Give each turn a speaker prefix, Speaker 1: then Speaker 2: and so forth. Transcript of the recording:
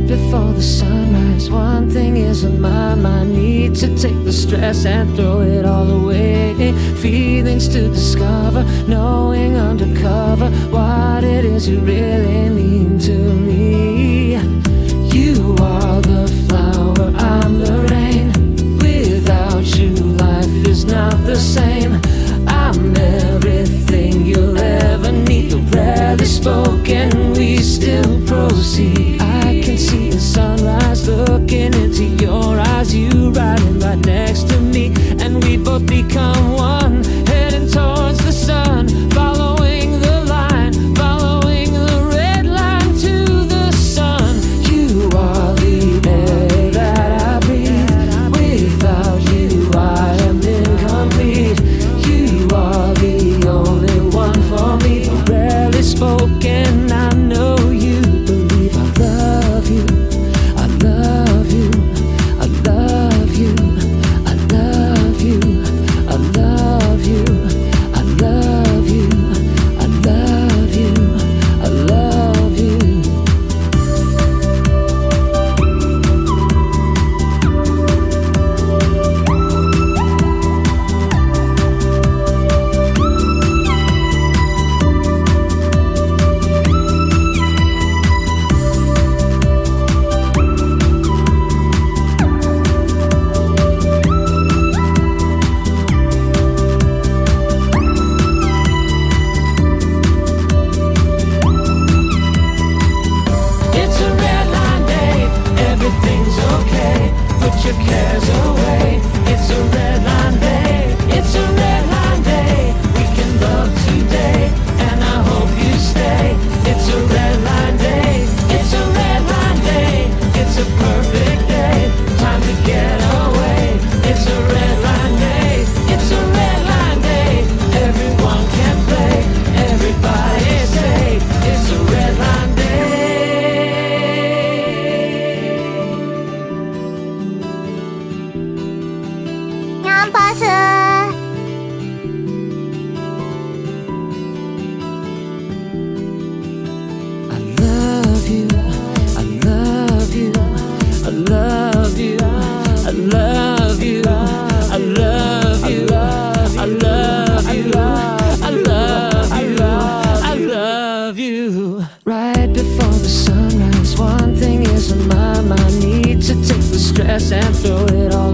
Speaker 1: before the sunrise. One thing is on my mind, need to take the stress and throw it all away. Feelings to discover, knowing undercover what it is you really mean to me. You are the flower, I'm the rain. Without you, life is not the same. I'm everything you'll ever need. Though rarely spoken, we still proceed. I can see the sunrise looking into your eyes. You riding right next to me, and we both become one, heading towards the sun, following the line, following the red line to the sun. You are the air that I breathe. Without you, I am incomplete. You are the only one for me. Rarely spoken, I know you believe. I love you, I love you, I love you, I love you, I love you, I love you, I love you, I love you. It's a red line day, everything's okay. Put your cares away. It's a red line day, it's a red line day. We can love today, and I hope you stay. It's a red line day, it's a red line day. It's a perfect day, time to get away. It's a red line day, it's a red line day. Everyone can play, everybody say it's a red line day.
Speaker 2: 캠퍼스
Speaker 1: I love you, I love you, I love you, I love you, I love you, I love you, I love you, I love you. Right before the sunrise, one thing is on my mind, need to take the stress and throw it all